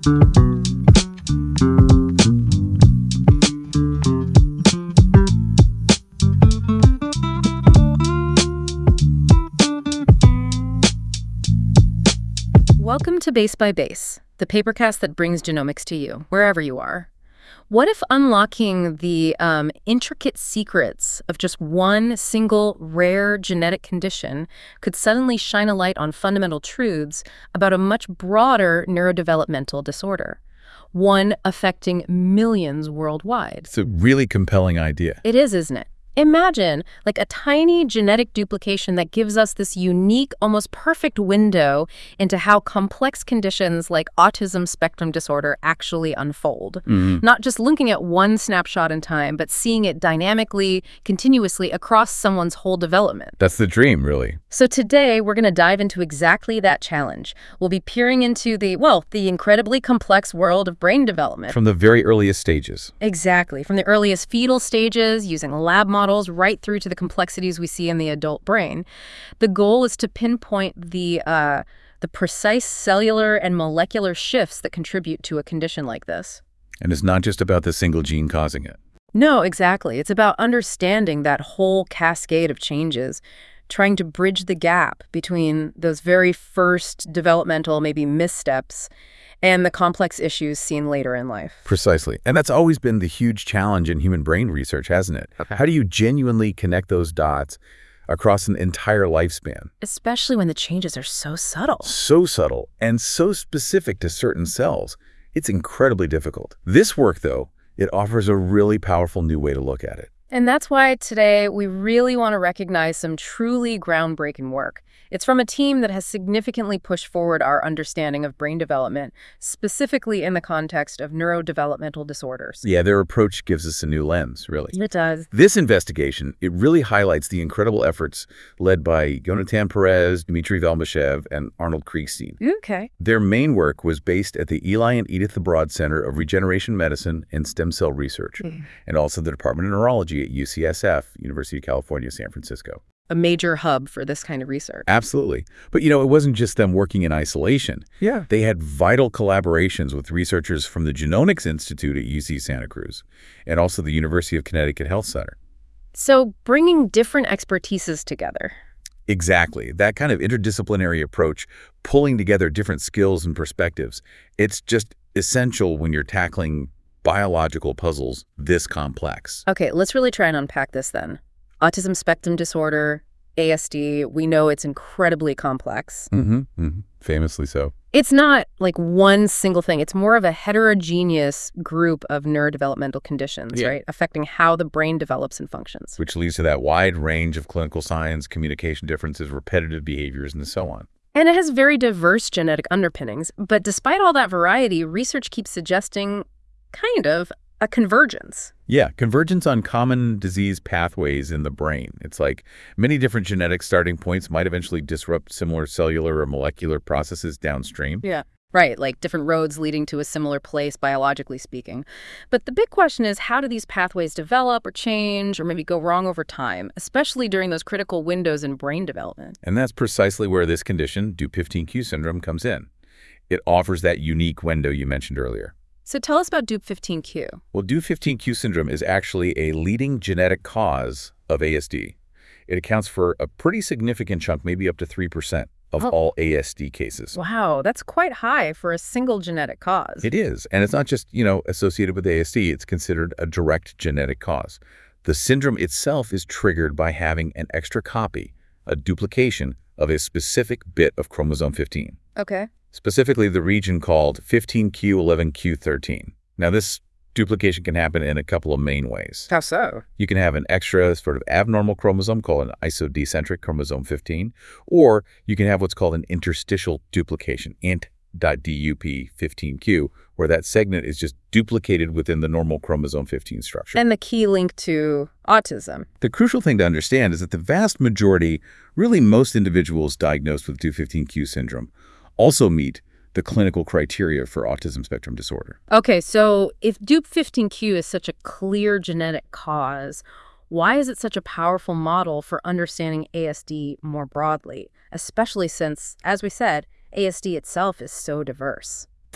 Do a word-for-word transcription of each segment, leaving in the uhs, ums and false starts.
Welcome to Base by Base, the papercast that brings genomics to you, wherever you are. What if unlocking the um, intricate secrets of just one single rare genetic condition could suddenly shine a light on fundamental truths about a much broader neurodevelopmental disorder, one affecting millions worldwide? It's a really compelling idea. It is, isn't it? Imagine like a tiny genetic duplication that gives us this unique, almost perfect window into how complex conditions like autism spectrum disorder actually unfold. Mm-hmm. Not just looking at one snapshot in time, but seeing it dynamically, continuously across someone's whole development. That's the dream, really. So today, we're going to dive into exactly that challenge. We'll be peering into the, well, the incredibly complex world of brain development. From the very earliest stages. Exactly. From the earliest fetal stages, using lab models, right through to the complexities we see in the adult brain. The goal is to pinpoint the uh, the precise cellular and molecular shifts that contribute to a condition like this. And it's not just about the single gene causing it. No, exactly. It's about understanding that whole cascade of changes, trying to bridge the gap between those very first developmental, maybe missteps, and the complex issues seen later in life. Precisely. And that's always been the huge challenge in human brain research, hasn't it? Okay. How do you genuinely connect those dots across an entire lifespan? Especially when the changes are so subtle. So subtle and so specific to certain cells. It's incredibly difficult. This work, though, it offers a really powerful new way to look at it. And that's why today we really want to recognize some truly groundbreaking work. It's from a team that has significantly pushed forward our understanding of brain development, specifically in the context of neurodevelopmental disorders. Yeah, their approach gives us a new lens, really. It does. This investigation, it really highlights the incredible efforts led by Yonatan Perez, Dmitry Velmashev, and Arnold Kriegstein. Okay. Their main work was based at the Eli and Edith Broad Center of Regeneration Medicine and Stem Cell Research, mm. and also the Department of Neurology at U C S F, University of California, San Francisco. A major hub for this kind of research. Absolutely. But, you know, it wasn't just them working in isolation. Yeah. They had vital collaborations with researchers from the Genomics Institute at U C Santa Cruz and also the University of Connecticut Health Center. So bringing different expertises together. Exactly. That kind of interdisciplinary approach, pulling together different skills and perspectives, it's just essential when you're tackling biological puzzles this complex. Okay, let's really try and unpack this then. Autism spectrum disorder, A S D, we know it's incredibly complex. Mm-hmm, mm-hmm. Famously so. It's not like one single thing. It's more of a heterogeneous group of neurodevelopmental conditions, yeah. right? Affecting how the brain develops and functions. Which leads to that wide range of clinical signs, communication differences, repetitive behaviors, and so on. And it has very diverse genetic underpinnings. But despite all that variety, research keeps suggesting kind of a convergence. Yeah, convergence on common disease pathways in the brain. It's like many different genetic starting points might eventually disrupt similar cellular or molecular processes downstream. Yeah, right, like different roads leading to a similar place, biologically speaking. But the big question is, how do these pathways develop or change or maybe go wrong over time, especially during those critical windows in brain development? And that's precisely where this condition, D U P fifteen Q syndrome, comes in. It offers that unique window you mentioned earlier. So tell us about D U P fifteen Q. Well, D U P fifteen Q syndrome is actually a leading genetic cause of A S D. It accounts for a pretty significant chunk, maybe up to three percent of oh. all A S D cases. Wow, that's quite high for a single genetic cause. It is. And it's not just, you know, associated with A S D. It's considered a direct genetic cause. The syndrome itself is triggered by having an extra copy, a duplication of a specific bit of chromosome fifteen. Okay. Specifically the region called fifteen Q eleven Q thirteen. Now, this duplication can happen in a couple of main ways. How so? You can have an extra sort of abnormal chromosome called an isodecentric chromosome fifteen, or you can have what's called an interstitial duplication, int dot D U P fifteen Q, where that segment is just duplicated within the normal chromosome fifteen structure. And the key link to autism. The crucial thing to understand is that the vast majority, really most individuals diagnosed with D U P fifteen Q syndrome, also meet the clinical criteria for autism spectrum disorder. Okay, so if D U P fifteen Q is such a clear genetic cause, why is it such a powerful model for understanding A S D more broadly, especially since, as we said, A S D itself is so diverse?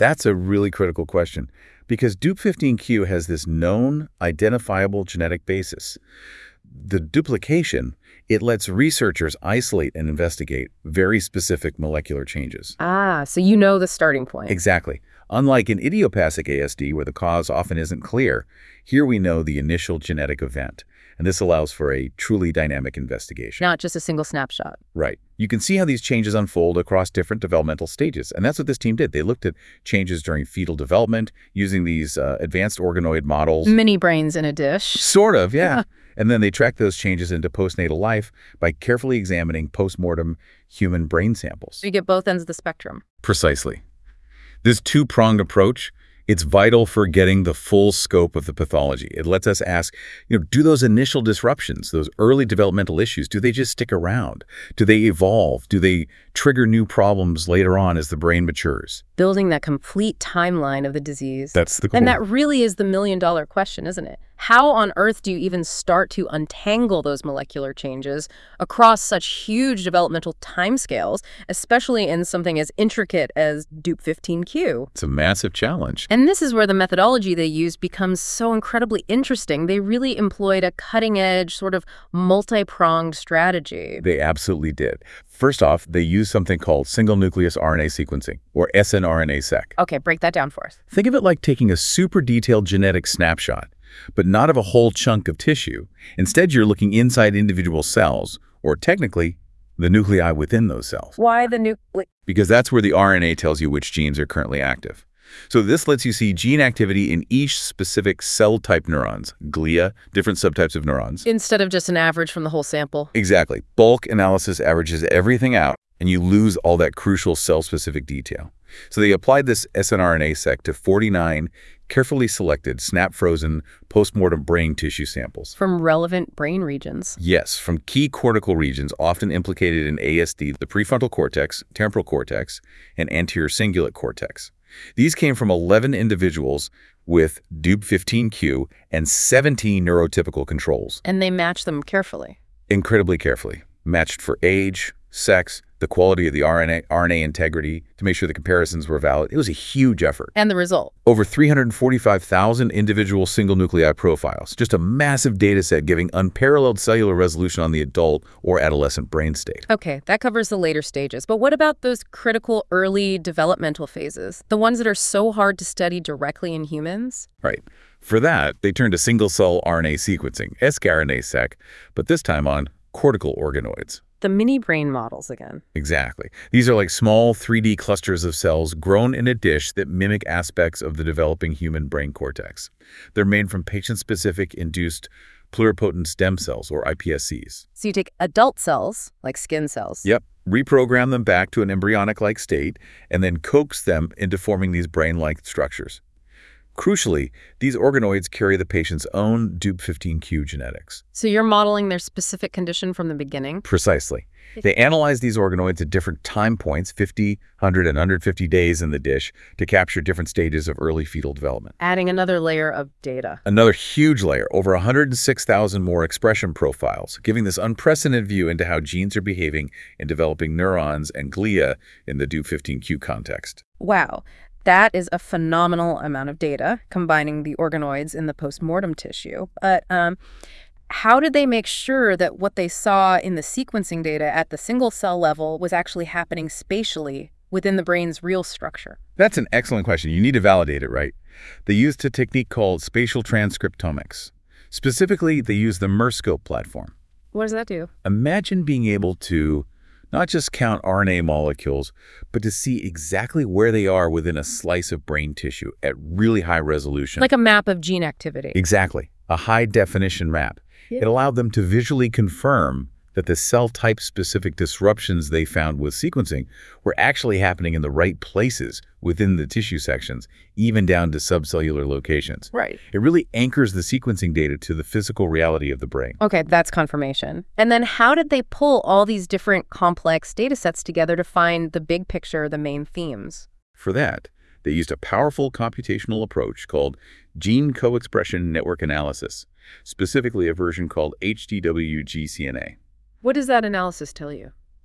That's a really critical question because dupe fifteen q has this known, identifiable genetic basis. The duplication, it lets researchers isolate and investigate very specific molecular changes. Ah, so you know the starting point. Exactly. Unlike in idiopathic A S D, where the cause often isn't clear, here we know the initial genetic event, and this allows for a truly dynamic investigation. Not just a single snapshot. Right. You can see how these changes unfold across different developmental stages, and that's what this team did. They looked at changes during fetal development using these uh, advanced organoid models. Mini brains in a dish. Sort of, yeah. And then they tracked those changes into postnatal life by carefully examining postmortem human brain samples. So you get both ends of the spectrum. Precisely. This two-pronged approach, it's vital for getting the full scope of the pathology. It lets us ask, you know, do those initial disruptions, those early developmental issues, do they just stick around? Do they evolve? Do they trigger new problems later on as the brain matures? Building that complete timeline of the disease. That's the goal. And that really is the million-dollar question, isn't it? How on earth do you even start to untangle those molecular changes across such huge developmental timescales, especially in something as intricate as dupe fifteen q? It's a massive challenge. And this is where the methodology they used becomes so incredibly interesting. They really employed a cutting-edge, sort of multi-pronged strategy. They absolutely did. First off, they used something called single-nucleus R N A sequencing, or S N R N A seq. Okay, break that down for us. Think of it like taking a super detailed genetic snapshot, but not of a whole chunk of tissue. Instead, you're looking inside individual cells, or technically, the nuclei within those cells. Why the nuclei? Because that's where the R N A tells you which genes are currently active. So this lets you see gene activity in each specific cell-type neurons, glia, different subtypes of neurons. Instead of just an average from the whole sample. Exactly. Bulk analysis averages everything out, and you lose all that crucial cell-specific detail. So they applied this S N R N A seq to forty-nine carefully selected, snap-frozen, postmortem brain tissue samples. From relevant brain regions. Yes, from key cortical regions often implicated in A S D, the prefrontal cortex, temporal cortex, and anterior cingulate cortex. These came from eleven individuals with dupe fifteen q and seventeen neurotypical controls. And they matched them carefully. Incredibly carefully. Matched for age, sex, the quality of the R N A, R N A integrity to make sure the comparisons were valid. It was a huge effort. And the result? Over three hundred forty-five thousand individual single nuclei profiles. Just a massive data set giving unparalleled cellular resolution on the adult or adolescent brain state. Okay, that covers the later stages. But what about those critical early developmental phases? The ones that are so hard to study directly in humans? Right. For that, they turned to single-cell R N A sequencing, S C A R N A seq, but this time on cortical organoids. The mini brain models again. Exactly. These are like small three D clusters of cells grown in a dish that mimic aspects of the developing human brain cortex. They're made from patient-specific induced pluripotent stem cells, or I P S Cs. So you take adult cells, like skin cells. Yep. Reprogram them back to an embryonic-like state, and then coax them into forming these brain-like structures. Crucially, these organoids carry the patient's own dupe fifteen q genetics. So you're modeling their specific condition from the beginning? Precisely. They analyze these organoids at different time points, fifty, one hundred, and one hundred fifty days in the dish, to capture different stages of early fetal development. Adding another layer of data. Another huge layer, over one hundred six thousand more expression profiles, giving this unprecedented view into how genes are behaving in developing neurons and glia in the dupe fifteen q context. Wow. That is a phenomenal amount of data, combining the organoids in the postmortem tissue. But um, how did they make sure that what they saw in the sequencing data at the single cell level was actually happening spatially within the brain's real structure? That's an excellent question. You need to validate it, right? They used a technique called spatial transcriptomics. Specifically, they used the MERScope platform. What does that do? Imagine being able to not just count R N A molecules, but to see exactly where they are within a slice of brain tissue at really high resolution. Like a map of gene activity. Exactly. A high-definition map. Yeah. It allowed them to visually confirm that the cell-type specific disruptions they found with sequencing were actually happening in the right places within the tissue sections, even down to subcellular locations. Right. It really anchors the sequencing data to the physical reality of the brain. Okay, that's confirmation. And then how did they pull all these different complex data sets together to find the big picture, the main themes? For that, they used a powerful computational approach called gene co-expression network analysis, specifically a version called H D W G C N A. What does that analysis tell you?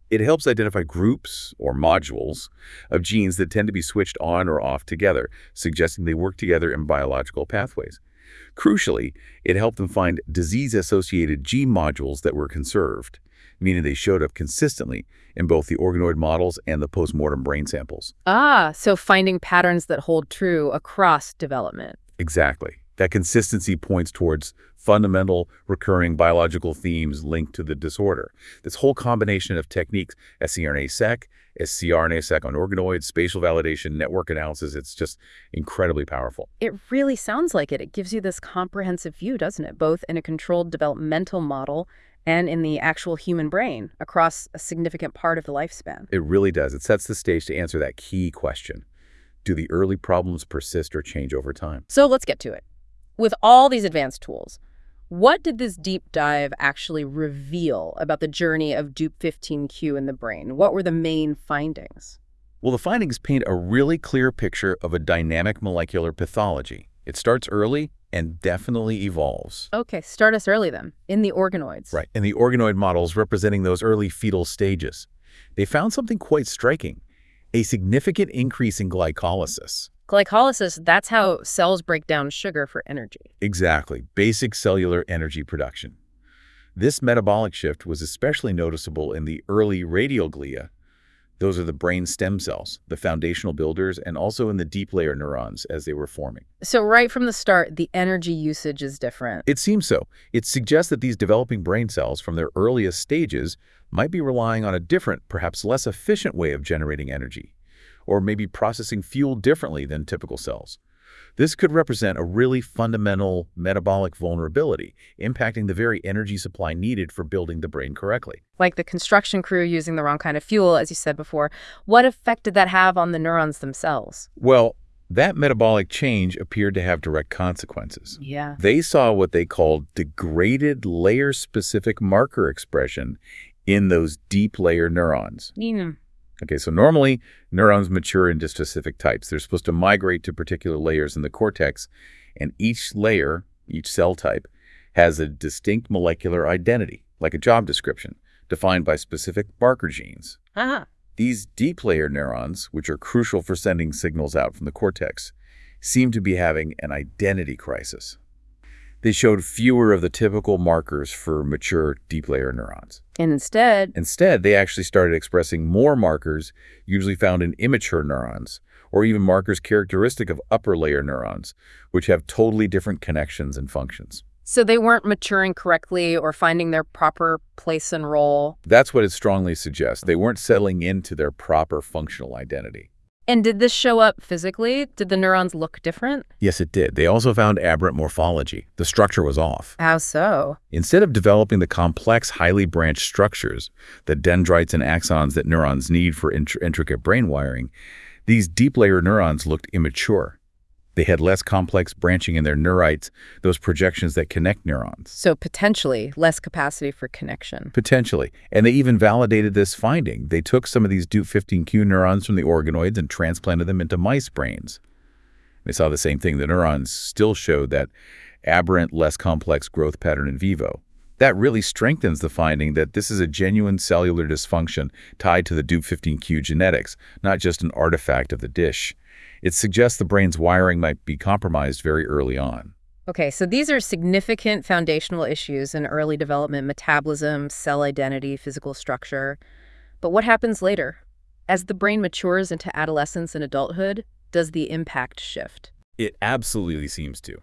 It helps identify groups or modules of genes that tend to be switched on or off together, suggesting they work together in biological pathways. Crucially, it helped them find disease-associated gene modules that were conserved, meaning they showed up consistently in both the organoid models and the postmortem brain samples. Ah, so finding patterns that hold true across development. Exactly. That consistency points towards fundamental, recurring biological themes linked to the disorder. This whole combination of techniques, scRNA-seq, scRNA-seq on organoids, spatial validation, network analysis, it's just incredibly powerful. It really sounds like it. It gives you this comprehensive view, doesn't it? Both in a controlled developmental model and in the actual human brain across a significant part of the lifespan. It really does. It sets the stage to answer that key question. Do the early problems persist or change over time? So let's get to it. With all these advanced tools, what did this deep dive actually reveal about the journey of D U P fifteen Q in the brain? What were the main findings? Well, the findings paint a really clear picture of a dynamic molecular pathology. It starts early and definitely evolves. Okay, start us early then, in the organoids. Right, in the organoid models representing those early fetal stages. They found something quite striking, a significant increase in glycolysis. Glycolysis, that's how cells break down sugar for energy. Exactly, basic cellular energy production. This metabolic shift was especially noticeable in the early radioglia. Those are the brain stem cells, the foundational builders, and also in the deep layer neurons as they were forming. So right from the start, the energy usage is different. It seems so. It suggests that these developing brain cells from their earliest stages might be relying on a different, perhaps less efficient way of generating energy, or maybe processing fuel differently than typical cells. This could represent a really fundamental metabolic vulnerability, impacting the very energy supply needed for building the brain correctly. Like the construction crew using the wrong kind of fuel, as you said before. What effect did that have on the neurons themselves? Well, that metabolic change appeared to have direct consequences. Yeah. They saw what they called degraded layer-specific marker expression in those deep layer neurons. Mm. Okay, so normally neurons mature into specific types. They're supposed to migrate to particular layers in the cortex, and each layer, each cell type, has a distinct molecular identity, like a job description, defined by specific marker genes. Ah. These deep layer neurons, which are crucial for sending signals out from the cortex, seem to be having an identity crisis. They showed fewer of the typical markers for mature deep layer neurons. And instead, Instead, they actually started expressing more markers usually found in immature neurons, or even markers characteristic of upper layer neurons, which have totally different connections and functions. so they weren't maturing correctly or finding their proper place and role. That's what it strongly suggests. They weren't settling into their proper functional identity. And did this show up physically? Did the neurons look different? Yes, it did. They also found aberrant morphology. The structure was off. How so? Instead of developing the complex, highly branched structures, the dendrites and axons that neurons need for int intricate brain wiring, these deep layer neurons looked immature. They had less complex branching in their neurites, those projections that connect neurons. So potentially less capacity for connection. Potentially. And they even validated this finding. They took some of these D U P fifteen Q neurons from the organoids and transplanted them into mice brains. They saw the same thing. The neurons still showed that aberrant, less complex growth pattern in vivo. That really strengthens the finding that this is a genuine cellular dysfunction tied to the D U P fifteen Q genetics, not just an artifact of the dish. It suggests the brain's wiring might be compromised very early on. Okay, so these are significant foundational issues in early development: metabolism, cell identity, physical structure. But what happens later? As the brain matures into adolescence and adulthood, does the impact shift? It absolutely seems to.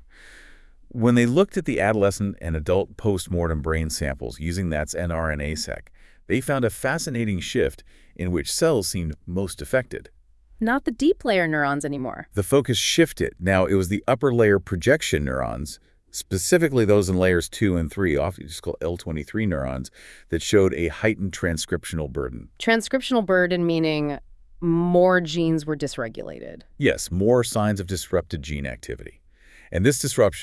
When they looked at the adolescent and adult post-mortem brain samples using that's n R N A-seq, they found a fascinating shift in which cells seemed most affected. Not the deep layer neurons anymore. The focus shifted. Now, it was the upper layer projection neurons, specifically those in layers two and three, often just called L twenty-three neurons, that showed a heightened transcriptional burden. Transcriptional burden meaning more genes were dysregulated. Yes, more signs of disrupted gene activity. And this disruption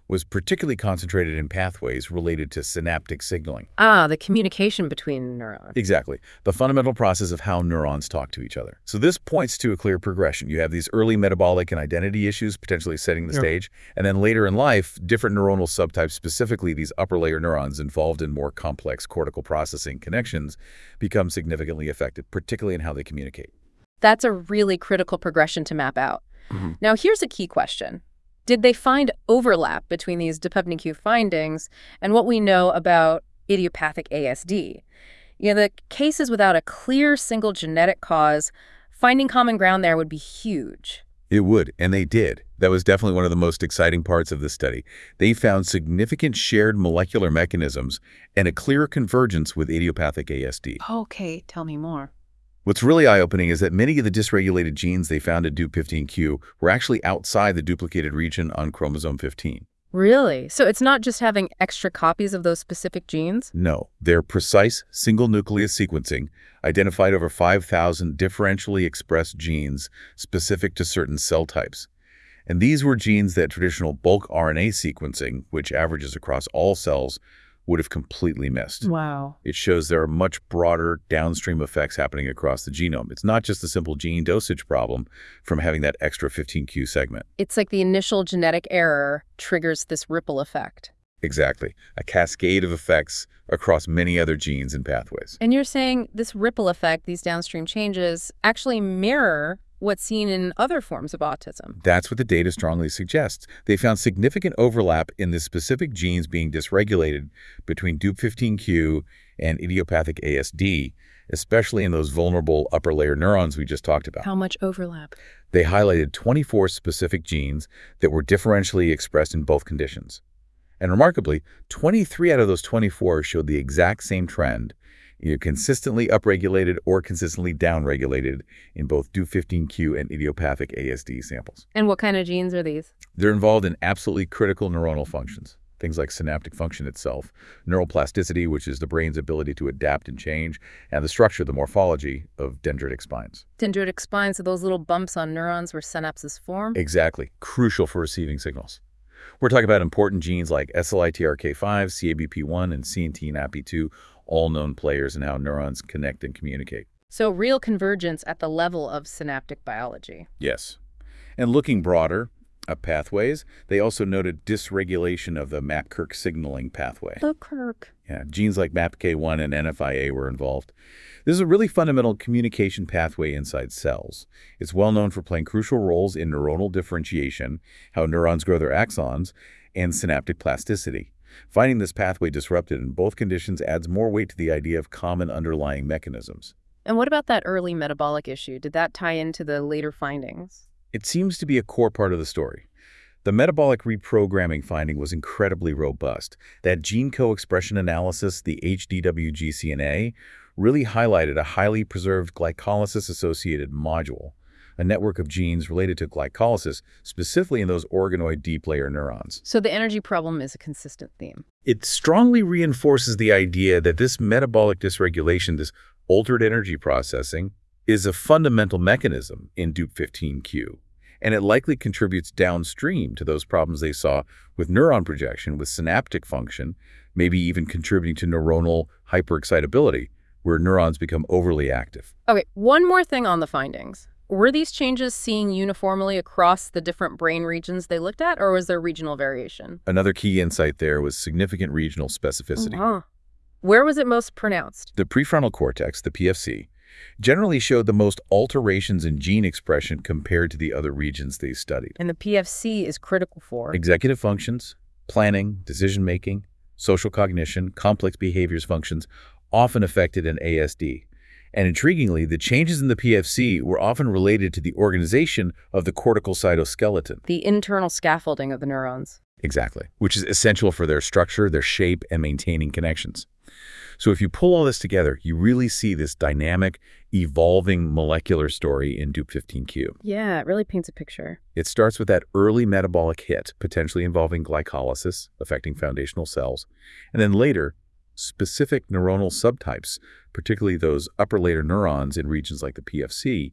was particularly concentrated in pathways related to synaptic signaling. Ah, the communication between neurons. Exactly. The fundamental process of how neurons talk to each other. So this points to a clear progression. You have these early metabolic and identity issues potentially setting the Yeah. stage, and then later in life, different neuronal subtypes, specifically these upper layer neurons involved in more complex cortical processing connections, become significantly affected, particularly in how they communicate. That's a really critical progression to map out. Mhm. Now, here's a key question. Did they find overlap between these Dupevne-Q findings and what we know about idiopathic A S D? You know, the cases without a clear single genetic cause, finding common ground there would be huge. It would, and they did. That was definitely one of the most exciting parts of the study. They found significant shared molecular mechanisms and a clear convergence with idiopathic A S D. Okay, tell me more. What's really eye-opening is that many of the dysregulated genes they found in D U P fifteen Q were actually outside the duplicated region on chromosome fifteen. Really? So it's not just having extra copies of those specific genes? No, their precise single-nucleus sequencing identified over five thousand differentially expressed genes specific to certain cell types. And these were genes that traditional bulk R N A sequencing, which averages across all cells, would have completely missed. Wow. It shows there are much broader downstream effects happening across the genome. It's not just a simple gene dosage problem from having that extra fifteen Q segment. It's like the initial genetic error triggers this ripple effect. Exactly. A cascade of effects across many other genes and pathways. And you're saying this ripple effect, these downstream changes, actually mirror what's seen in other forms of autism. That's what the data strongly suggests. They found significant overlap in the specific genes being dysregulated between D U P fifteen Q and idiopathic A S D, especially in those vulnerable upper layer neurons we just talked about. How much overlap? They highlighted twenty-four specific genes that were differentially expressed in both conditions. And remarkably, twenty-three out of those twenty-four showed the exact same trend, either consistently upregulated or consistently downregulated in both D U P fifteen Q and idiopathic A S D samples. And what kind of genes are these? They're involved in absolutely critical neuronal functions, things like synaptic function itself, neuroplasticity, which is the brain's ability to adapt and change, and the structure, the morphology of dendritic spines. Dendritic spines are those little bumps on neurons where synapses form? Exactly. Crucial for receiving signals. We're talking about important genes like S L I T R K five, C A B P one, and C N T N A P two, all known players in how neurons connect and communicate. So real convergence at the level of synaptic biology. Yes. And looking broader at pathways, they also noted dysregulation of the M A P K signaling pathway. The Kirk. Yeah, genes like M A P K one and N F I A were involved. This is a really fundamental communication pathway inside cells. It's well known for playing crucial roles in neuronal differentiation, how neurons grow their axons, and synaptic plasticity. Finding this pathway disrupted in both conditions adds more weight to the idea of common underlying mechanisms. And what about that early metabolic issue? Did that tie into the later findings? It seems to be a core part of the story. The metabolic reprogramming finding was incredibly robust. That gene co-expression analysis, the H D W G C N A, really highlighted a highly preserved glycolysis-associated module, a network of genes related to glycolysis, specifically in those organoid deep layer neurons. So the energy problem is a consistent theme. It strongly reinforces the idea that this metabolic dysregulation, this altered energy processing, is a fundamental mechanism in D U P fifteen Q, and it likely contributes downstream to those problems they saw with neuron projection, with synaptic function, maybe even contributing to neuronal hyperexcitability, where neurons become overly active. Okay, one more thing on the findings. Were these changes seen uniformly across the different brain regions they looked at, or was there regional variation? Another key insight there was significant regional specificity. Uh-huh. Where was it most pronounced? The prefrontal cortex, the P F C, generally showed the most alterations in gene expression compared to the other regions they studied. And the P F C is critical for? Executive functions, planning, decision-making, social cognition, complex behaviors functions, often affected in A S D. And intriguingly, the changes in the P F C were often related to the organization of the cortical cytoskeleton. The internal scaffolding of the neurons. Exactly, which is essential for their structure, their shape, and maintaining connections. So if you pull all this together, you really see this dynamic, evolving molecular story in D U P fifteen Q. Yeah, it really paints a picture. It starts with that early metabolic hit, potentially involving glycolysis, affecting foundational cells, and then later, specific neuronal subtypes, particularly those upper layer neurons in regions like the P F C,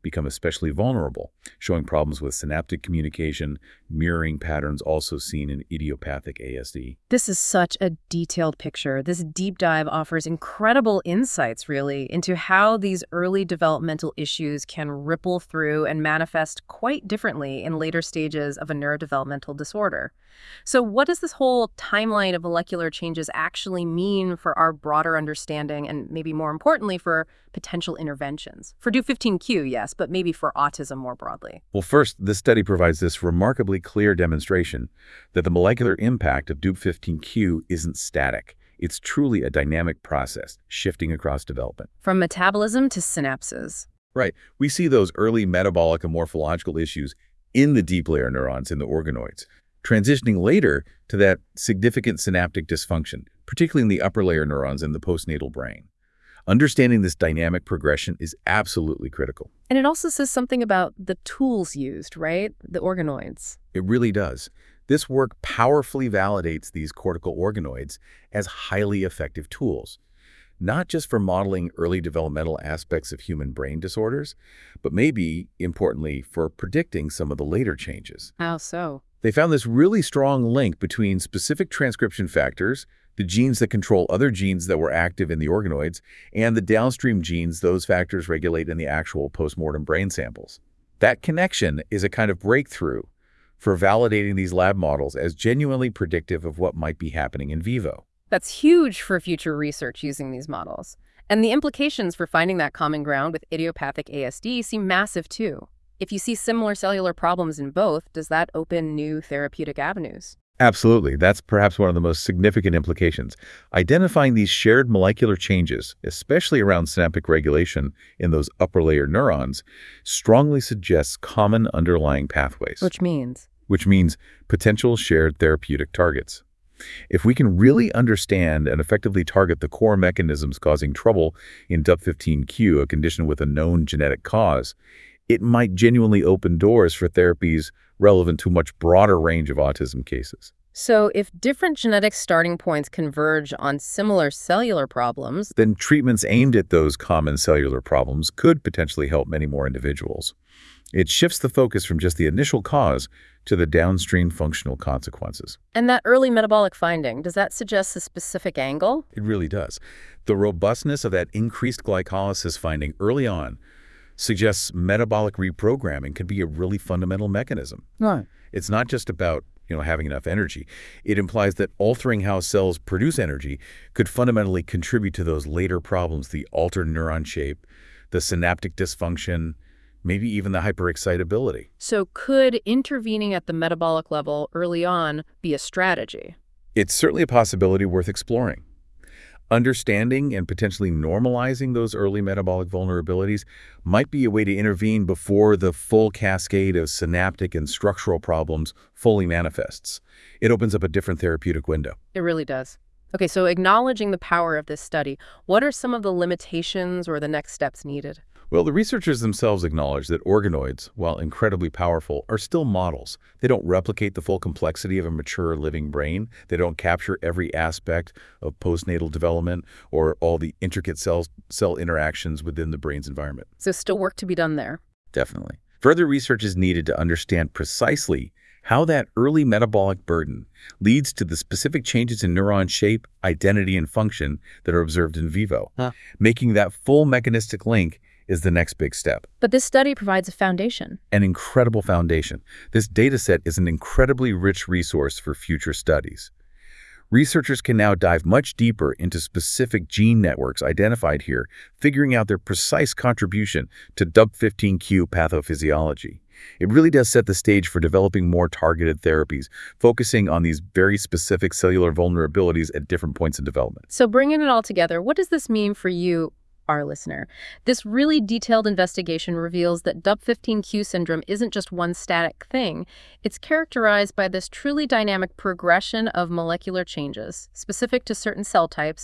become especially vulnerable, showing problems with synaptic communication, mirroring patterns also seen in idiopathic A S D. This is such a detailed picture. This deep dive offers incredible insights, really, into how these early developmental issues can ripple through and manifest quite differently in later stages of a neurodevelopmental disorder. So what does this whole timeline of molecular changes actually mean for our broader understanding and maybe more importantly for potential interventions? For D U B fifteen Q, yes, but maybe for autism more broadly. Well, first, this study provides this remarkably clear demonstration that the molecular impact of D U B fifteen Q isn't static. It's truly a dynamic process, shifting across development. From metabolism to synapses. Right. We see those early metabolic and morphological issues in the deep layer neurons in the organoids, transitioning later to that significant synaptic dysfunction, particularly in the upper layer neurons in the postnatal brain. Understanding this dynamic progression is absolutely critical. And it also says something about the tools used, right? The organoids. It really does. This work powerfully validates these cortical organoids as highly effective tools, not just for modeling early developmental aspects of human brain disorders, but maybe, importantly, for predicting some of the later changes. How so? They found this really strong link between specific transcription factors, the genes that control other genes that were active in the organoids, and the downstream genes those factors regulate in the actual postmortem brain samples. That connection is a kind of breakthrough for validating these lab models as genuinely predictive of what might be happening in vivo. That's huge for future research using these models. And the implications for finding that common ground with idiopathic A S D seem massive too. If you see similar cellular problems in both, does that open new therapeutic avenues? Absolutely. That's perhaps one of the most significant implications. Identifying these shared molecular changes, especially around synaptic regulation in those upper layer neurons, strongly suggests common underlying pathways. Which means? Which means potential shared therapeutic targets. If we can really understand and effectively target the core mechanisms causing trouble in D U B fifteen Q, a condition with a known genetic cause, it might genuinely open doors for therapies relevant to a much broader range of autism cases. So if different genetic starting points converge on similar cellular problems, then treatments aimed at those common cellular problems could potentially help many more individuals. It shifts the focus from just the initial cause to the downstream functional consequences. And that early metabolic finding, does that suggest a specific angle? It really does. The robustness of that increased glycolysis finding early on suggests metabolic reprogramming could be a really fundamental mechanism. Right. It's not just about, you know, having enough energy. It implies that altering how cells produce energy could fundamentally contribute to those later problems, the altered neuron shape, the synaptic dysfunction, maybe even the hyperexcitability. So could intervening at the metabolic level early on be a strategy? It's certainly a possibility worth exploring. Understanding and potentially normalizing those early metabolic vulnerabilities might be a way to intervene before the full cascade of synaptic and structural problems fully manifests. It opens up a different therapeutic window. It really does. Okay, so acknowledging the power of this study, what are some of the limitations or the next steps needed? Well, the researchers themselves acknowledge that organoids, while incredibly powerful, are still models. They don't replicate the full complexity of a mature living brain. They don't capture every aspect of postnatal development or all the intricate cell, cell interactions within the brain's environment. So still work to be done there. Definitely. Further research is needed to understand precisely how that early metabolic burden leads to the specific changes in neuron shape, identity, and function that are observed in vivo. Huh. Making that full mechanistic link is the next big step. But this study provides a foundation. An incredible foundation. This data set is an incredibly rich resource for future studies. Researchers can now dive much deeper into specific gene networks identified here, figuring out their precise contribution to D U B fifteen Q pathophysiology. It really does set the stage for developing more targeted therapies, focusing on these very specific cellular vulnerabilities at different points in development. So bringing it all together, what does this mean for you, our listener? This really detailed investigation reveals that D U B fifteen Q syndrome isn't just one static thing. It's characterized by this truly dynamic progression of molecular changes, specific to certain cell types,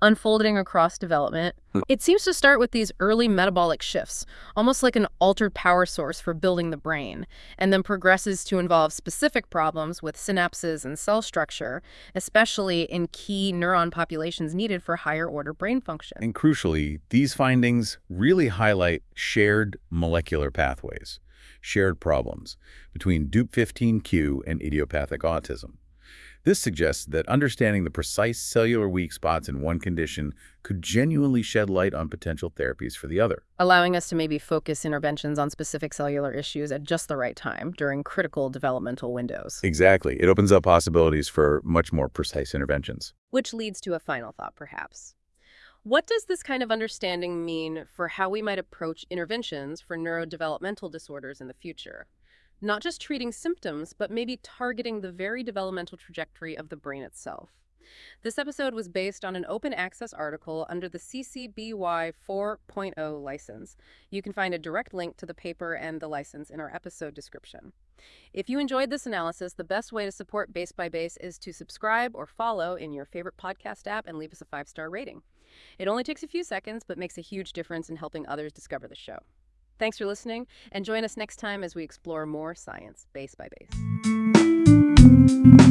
unfolding across development. It seems to start with these early metabolic shifts, almost like an altered power source for building the brain, and then progresses to involve specific problems with synapses and cell structure, especially in key neuron populations needed for higher order brain function. And crucially, these findings really highlight shared molecular pathways, shared problems between D U P fifteen Q and idiopathic autism. This suggests that understanding the precise cellular weak spots in one condition could genuinely shed light on potential therapies for the other. Allowing us to maybe focus interventions on specific cellular issues at just the right time during critical developmental windows. Exactly. It opens up possibilities for much more precise interventions. Which leads to a final thought, perhaps. What does this kind of understanding mean for how we might approach interventions for neurodevelopmental disorders in the future? Not just treating symptoms, but maybe targeting the very developmental trajectory of the brain itself. This episode was based on an open access article under the C C B Y four point oh license. You can find a direct link to the paper and the license in our episode description. If you enjoyed this analysis, the best way to support Base by Base is to subscribe or follow in your favorite podcast app and leave us a five-star rating. It only takes a few seconds, but makes a huge difference in helping others discover the show. Thanks for listening, and join us next time as we explore more science, Base by Base.